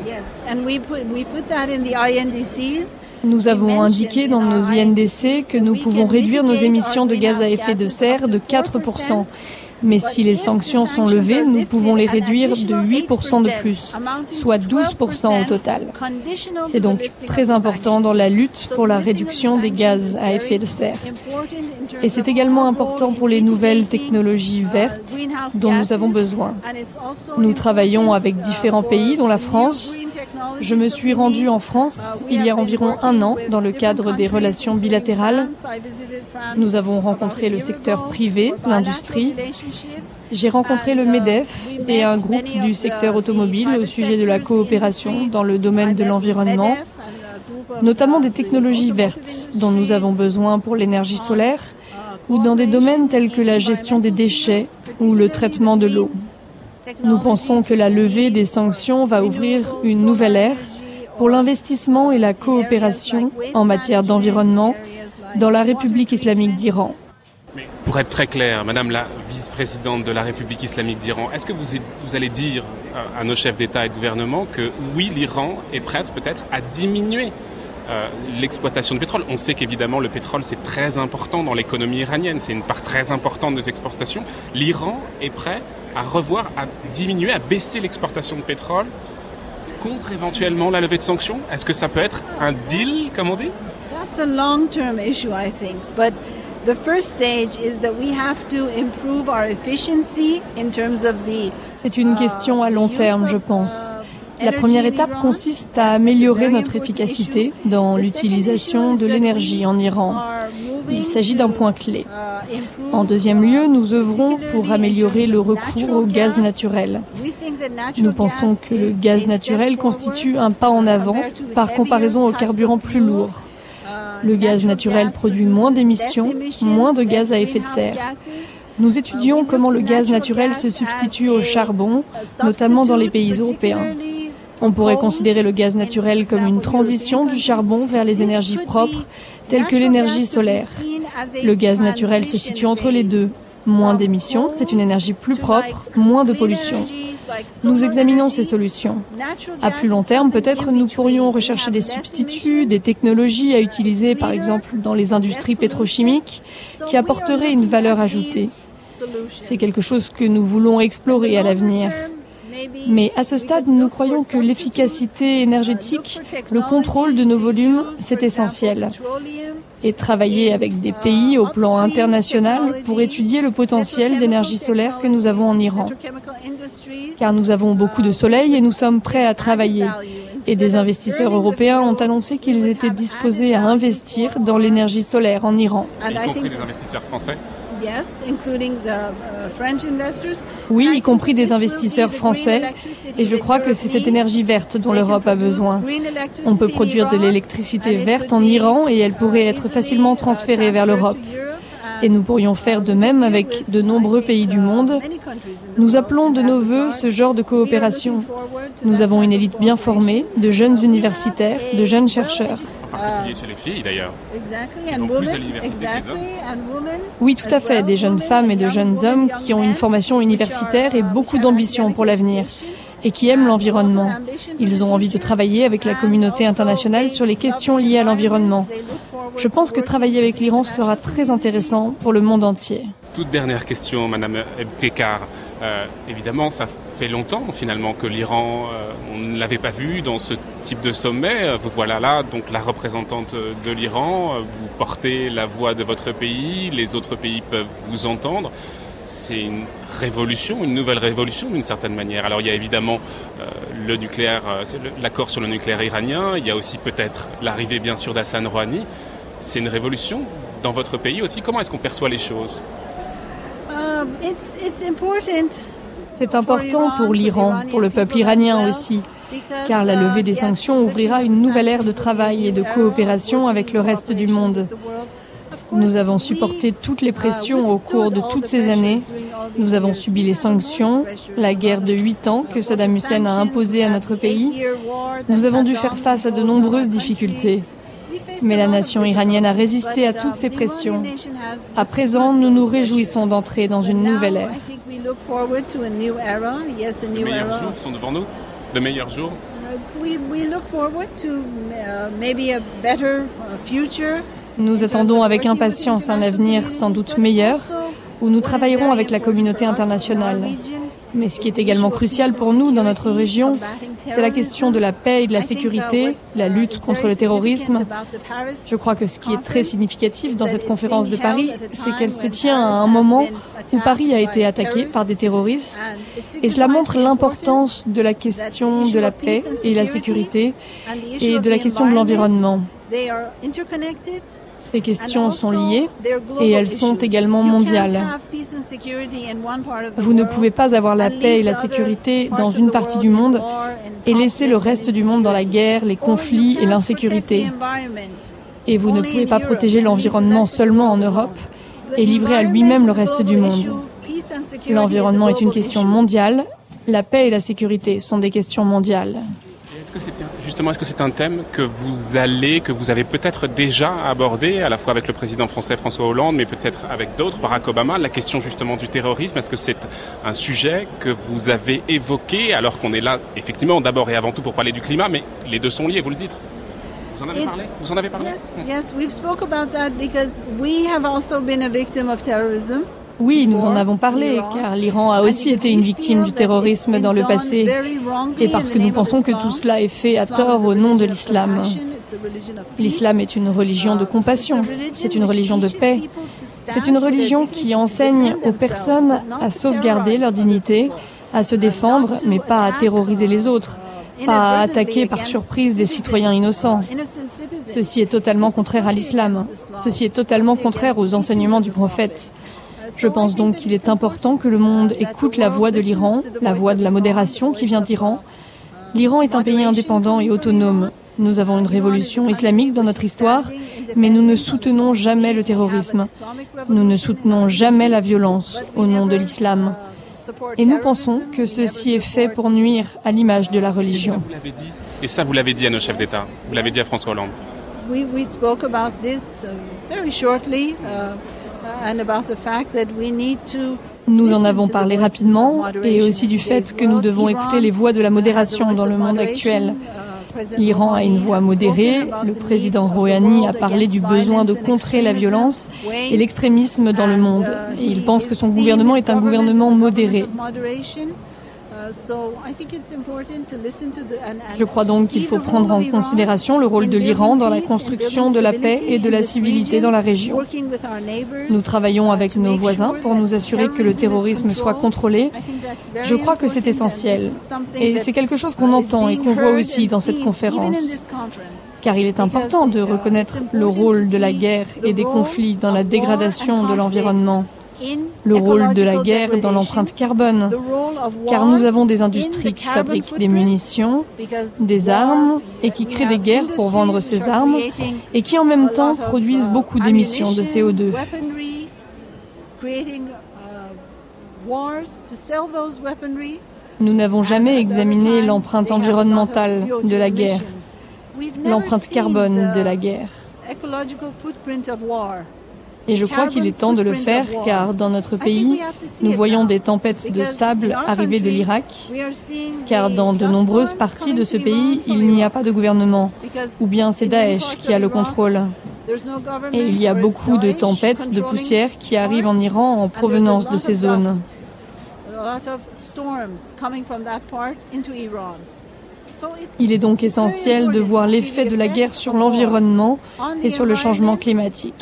Nous avons indiqué dans nos INDC que nous pouvons réduire nos émissions de gaz à effet de serre de 4%. Mais si les sanctions sont levées, nous pouvons les réduire de 8% de plus, soit 12% au total. C'est donc très important dans la lutte pour la réduction des gaz à effet de serre. Et c'est également important pour les nouvelles technologies vertes dont nous avons besoin. Nous travaillons avec différents pays, dont la France. Je me suis rendue en France il y a environ un an dans le cadre des relations bilatérales. Nous avons rencontré le secteur privé, l'industrie. J'ai rencontré le MEDEF et un groupe du secteur automobile au sujet de la coopération dans le domaine de l'environnement, notamment des technologies vertes dont nous avons besoin pour l'énergie solaire, ou dans des domaines tels que la gestion des déchets ou le traitement de l'eau. Nous pensons que la levée des sanctions va ouvrir une nouvelle ère pour l'investissement et la coopération en matière d'environnement dans la République islamique d'Iran. Mais pour être très clair, Madame la vice-présidente de la République islamique d'Iran, est-ce que vous allez dire à nos chefs d'État et de gouvernement que oui, l'Iran est prête peut-être à diminuer l'exploitation de pétrole? On sait qu'évidemment le pétrole c'est très important dans l'économie iranienne, c'est une part très importante des exportations. L'Iran est prêt à revoir, à diminuer, à baisser l'exportation de pétrole contre éventuellement la levée de sanctions? Est-ce que ça peut être un deal, comme on dit? That's a long-term issue, I think. But the first stage is that we have to improve our efficiency in terms of the. C'est une question à long terme, je pense. La première étape consiste à améliorer notre efficacité dans l'utilisation de l'énergie en Iran. Il s'agit d'un point clé. En deuxième lieu, nous œuvrons pour améliorer le recours au gaz naturel. Nous pensons que le gaz naturel constitue un pas en avant par comparaison aux carburants plus lourds. Le gaz naturel produit moins d'émissions, moins de gaz à effet de serre. Nous étudions comment le gaz naturel se substitue au charbon, notamment dans les pays européens. On pourrait considérer le gaz naturel comme une transition du charbon vers les énergies propres, telles que l'énergie solaire. Le gaz naturel se situe entre les deux. Moins d'émissions, c'est une énergie plus propre, moins de pollution. Nous examinons ces solutions. À plus long terme, peut-être nous pourrions rechercher des substituts, des technologies à utiliser, par exemple dans les industries pétrochimiques, qui apporteraient une valeur ajoutée. C'est quelque chose que nous voulons explorer à l'avenir. Mais à ce stade, nous croyons que l'efficacité énergétique, le contrôle de nos volumes, c'est essentiel. Et travailler avec des pays au plan international pour étudier le potentiel d'énergie solaire que nous avons en Iran. Car nous avons beaucoup de soleil et nous sommes prêts à travailler. Et des investisseurs européens ont annoncé qu'ils étaient disposés à investir dans l'énergie solaire en Iran. Y compris des investisseurs français? Oui, y compris des investisseurs français. Et je crois que c'est cette énergie verte dont l'Europe a besoin. On peut produire de l'électricité verte en Iran et elle pourrait être facilement transférée vers l'Europe. Et nous pourrions faire de même avec de nombreux pays du monde. Nous appelons de nos vœux ce genre de coopération. Nous avons une élite bien formée, de jeunes universitaires, de jeunes chercheurs. En particulier chez les filles d'ailleurs. Ils vont plus à l'université que les hommes. Oui, tout à fait, des jeunes femmes et de jeunes hommes qui ont une formation universitaire et beaucoup d'ambition pour l'avenir et qui aiment l'environnement. Ils ont envie de travailler avec la communauté internationale sur les questions liées à l'environnement. Je pense que travailler avec l'Iran sera très intéressant pour le monde entier. Toute dernière question, Madame Ebtekar. Évidemment, ça fait longtemps finalement que l'Iran, on ne l'avait pas vu dans ce type de sommet. Vous voilà là, donc la représentante de l'Iran. Vous portez la voix de votre pays, les autres pays peuvent vous entendre. C'est une révolution, une nouvelle révolution d'une certaine manière. Alors il y a évidemment le nucléaire, l'accord sur le nucléaire iranien. Il y a aussi peut-être l'arrivée bien sûr d'Hassan Rouhani. C'est une révolution dans votre pays aussi. Comment est-ce qu'on perçoit les choses? C'est important pour l'Iran, pour le peuple iranien aussi, car la levée des sanctions ouvrira une nouvelle ère de travail et de coopération avec le reste du monde. Nous avons supporté toutes les pressions au cours de toutes ces années. Nous avons subi les sanctions, la guerre de 8 ans que Saddam Hussein a imposée à notre pays. Nous avons dû faire face à de nombreuses difficultés. Mais la nation iranienne a résisté à toutes ces pressions. À présent, nous nous réjouissons d'entrer dans une nouvelle ère. Les meilleurs jours sont devant nous? De meilleurs jours? Nous attendons avec impatience un avenir sans doute meilleur, où nous travaillerons avec la communauté internationale. Mais ce qui est également crucial pour nous dans notre région, c'est la question de la paix et de la sécurité, la lutte contre le terrorisme. Je crois que ce qui est très significatif dans cette conférence de Paris, c'est qu'elle se tient à un moment où Paris a été attaqué par des terroristes. Et cela montre l'importance de la question de la paix et la sécurité et de la question de l'environnement. Ces questions sont liées et elles sont également mondiales. Vous ne pouvez pas avoir la paix et la sécurité dans une partie du monde et laisser le reste du monde dans la guerre, les conflits et l'insécurité. Et vous ne pouvez pas protéger l'environnement seulement en Europe. et livrer à lui-même le reste du monde. L'environnement est une question mondiale, la paix et la sécurité sont des questions mondiales. Est-ce que c'est un thème que vous avez peut-être déjà abordé, à la fois avec le président français François Hollande, mais peut-être avec d'autres, Barack Obama, la question justement du terrorisme? Est-ce que c'est un sujet que vous avez évoqué, alors qu'on est là, effectivement, d'abord et avant tout pour parler du climat, mais les deux sont liés, vous le dites? Vous en avez parlé? Yes, we've spoke about that because we have also been a victim of terrorism. Oui, nous en avons parlé, car l'Iran a aussi été une victime du terrorisme dans le passé, et parce que nous pensons que tout cela est fait à tort au nom de l'islam. L'islam est une religion de compassion, c'est une religion de paix, c'est une religion qui enseigne aux personnes à sauvegarder leur dignité, à se défendre, mais pas à terroriser les autres, pas à attaquer par surprise des citoyens innocents. Ceci est totalement contraire à l'islam, ceci est totalement contraire aux enseignements du prophète. Je pense donc qu'il est important que le monde écoute la voix de l'Iran, la voix de la modération qui vient d'Iran. L'Iran est un pays indépendant et autonome. Nous avons une révolution islamique dans notre histoire, mais nous ne soutenons jamais le terrorisme. Nous ne soutenons jamais la violence au nom de l'islam. Et nous pensons que ceci est fait pour nuire à l'image de la religion. Et ça, vous l'avez dit à nos chefs d'État, vous l'avez dit à François Hollande. We spoke about this very shortly. And about the fact that we need to Nous en avons parlé rapidement et aussi du fait que nous devons écouter les voix de la modération dans le monde actuel. L'Iran a une voix modérée, le président Rouhani a parlé du besoin de contrer la violence et l'extrémisme dans le monde. Et il pense que son gouvernement est un gouvernement modéré. Je crois donc qu'il faut prendre en considération le rôle de l'Iran dans la construction de la paix et de la civilité dans la région. Nous travaillons avec nos voisins pour nous assurer que le terrorisme soit contrôlé. Je crois que c'est essentiel. Et c'est quelque chose qu'on entend et qu'on voit aussi dans cette conférence. Car il est important de reconnaître le rôle de la guerre et des conflits dans la dégradation de l'environnement. Le rôle de la guerre dans l'empreinte carbone, car nous avons des industries qui fabriquent des munitions, des armes et qui créent des guerres pour vendre ces armes et qui en même temps produisent beaucoup d'émissions de CO2. Nous n'avons jamais examiné l'empreinte environnementale de la guerre, l'empreinte carbone de la guerre. Et je crois qu'il est temps de le faire car dans notre pays, nous voyons des tempêtes de sable arriver de l'Irak, car dans de nombreuses parties de ce pays, il n'y a pas de gouvernement, ou bien c'est Daesh qui a le contrôle. Et il y a beaucoup de tempêtes de poussière qui arrivent en Iran en provenance de ces zones. Il est donc essentiel de voir l'effet de la guerre sur l'environnement et sur le changement climatique.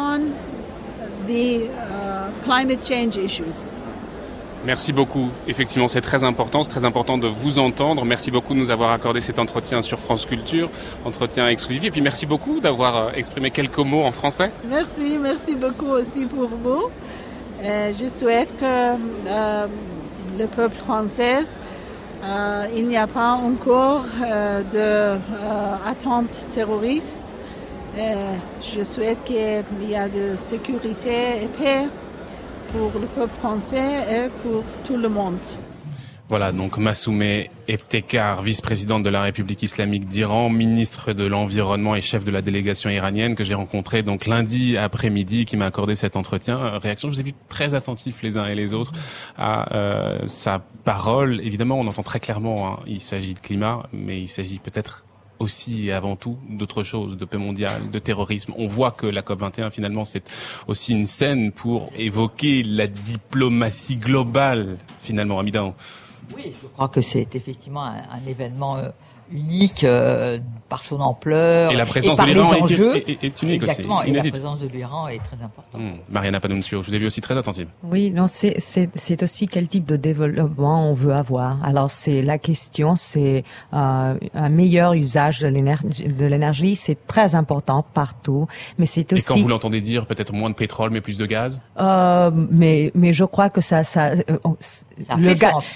Merci beaucoup. Effectivement, c'est très important de vous entendre. Merci beaucoup de nous avoir accordé cet entretien sur France Culture, entretien exclusif. Et puis merci beaucoup d'avoir exprimé quelques mots en français. Merci beaucoup aussi pour vous. Je souhaite que le peuple français il n'y a pas encore d'attentes terroristes. Je souhaite qu'il y ait de sécurité et paix pour le peuple français et pour tout le monde. Voilà, donc Massoumeh Ebtekar, vice-présidente de la République islamique d'Iran, ministre de l'Environnement et chef de la délégation iranienne que j'ai rencontré donc lundi après-midi, qui m'a accordé cet entretien. Réaction, je vous ai vu très attentifs les uns et les autres à sa parole. Évidemment, on entend très clairement, il s'agit de climat, mais il s'agit peut-être aussi et avant tout d'autres choses, de paix mondiale, de terrorisme. On voit que la COP21 finalement c'est aussi une scène pour évoquer la diplomatie globale finalement, Hamida. Oui, je crois que c'est effectivement un événement unique par son ampleur et la présence et par de l'Iran les enjeux. Est unique exactement, aussi. Et la présence de l'Iran est très importante. Mariana Panunzio, je vous ai vu aussi très attentive. Oui, non, c'est aussi quel type de développement on veut avoir. Alors c'est la question, c'est un meilleur usage de l'énergie, c'est très important partout, mais c'est aussi. Et quand vous l'entendez dire, peut-être moins de pétrole mais plus de gaz. Mais je crois que ça fait sens.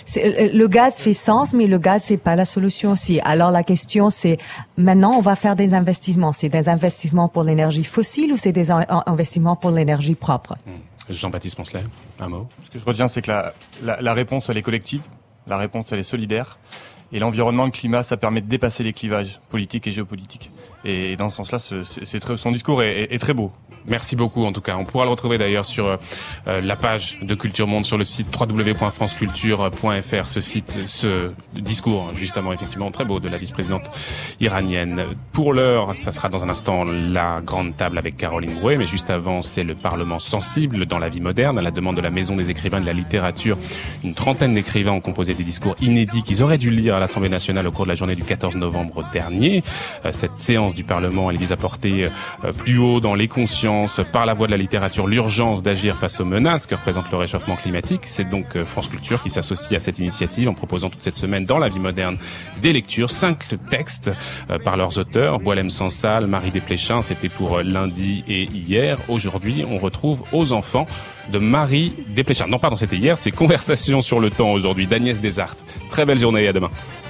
Le gaz fait sens, mais le gaz, c'est pas la solution aussi. Alors, la question, c'est, maintenant, on va faire des investissements. C'est des investissements pour l'énergie fossile ou c'est des investissements pour l'énergie propre? Jean-Baptiste Poncelet, un mot. Ce que je retiens, c'est que la réponse, elle est collective. La réponse, elle est solidaire. Et l'environnement, le climat, ça permet de dépasser les clivages politiques et géopolitiques. Et dans ce sens-là, son discours est très beau. Merci beaucoup en tout cas. On pourra le retrouver d'ailleurs sur la page de Culture Monde sur le site www.franceculture.fr. Ce discours justement effectivement très beau de la vice-présidente iranienne. Pour l'heure, ça sera dans un instant la grande table avec Caroline Brouet, mais juste avant, c'est le Parlement sensible dans la vie moderne. À la demande de la Maison des écrivains de la littérature, une trentaine d'écrivains ont composé des discours inédits qu'ils auraient dû lire à l'Assemblée nationale au cours de la journée du 14 novembre dernier. Cette séance du Parlement, elle vise à porter plus haut dans les consciences par la voie de la littérature l'urgence d'agir face aux menaces que représente le réchauffement climatique. C'est donc France Culture qui s'associe à cette initiative en proposant toute cette semaine dans la vie moderne des lectures, 5 textes par leurs auteurs. Boualem Sansal, Marie Desplechin, c'était pour lundi et hier. Aujourd'hui, on retrouve Aux enfants de Marie Desplechin. Non, pardon, c'était hier, c'est Conversation sur le temps aujourd'hui d'Agnès Desartes. Très belle journée et à demain.